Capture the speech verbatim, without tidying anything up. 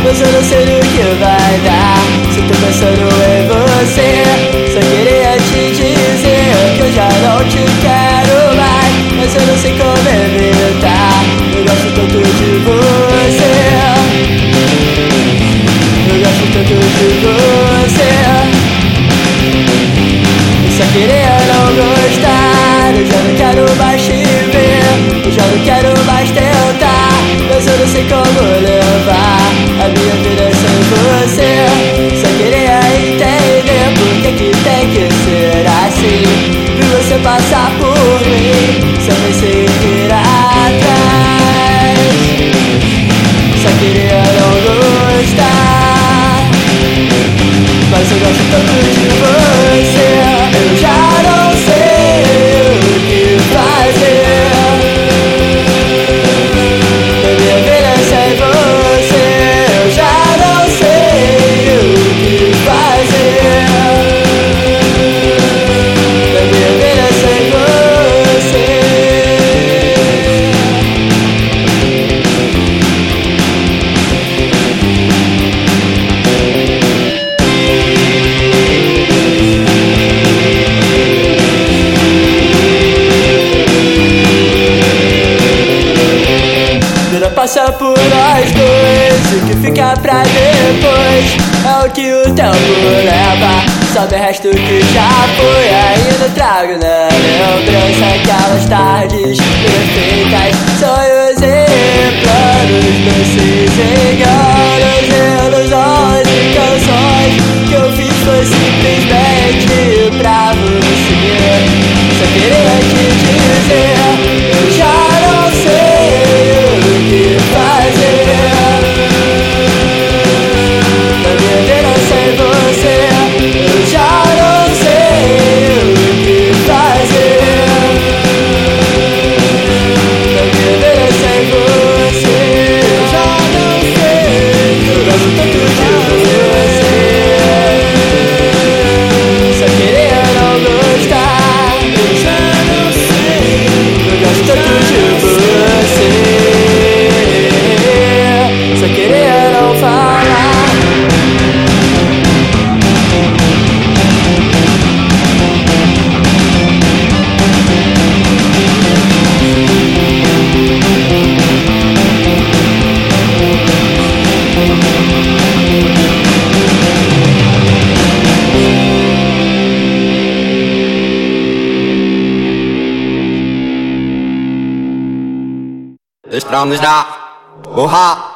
mas eu não sei no que vai dar. Se tô pensando em você, só queria te dizer que eu já não te quero mais, mas eu não sei como evitar. Eu gosto tanto de você, eu gosto tanto de você. Eu só queria não gostar, eu já não quero mais te ver, eu já não quero mais tentar, mas eu não sei como levar a minha vida sem você. Só queria entender por que que tem que ser assim. Vi você passar por mim, sem nem seguir atrás. Só queria não gostar, mas eu gosto tanto de você. Eu já não sei o que fazer da minha vida sem você. Eu já não sei o que fazer da minha vida sem você. Vida passa por nós dois, o que fica pra depois é o que o tempo leva. Sobe o resto que já foi, ainda trago na lembrança aquelas tardes perfeitas, sonhos e planos, doces enganos, ilusões e canções que eu fiz foi simplesmente pra você. Só queria te dizer, eu já não sei o que fazer da minha vida sem você. Eu já não sei o que fazer da minha vida sem você. Eu já não sei, eu gosto tanto de você. Só queria não gostar. Eu já não sei, eu gosto tanto de você. Só queria não falar. The strongest da, oh ha.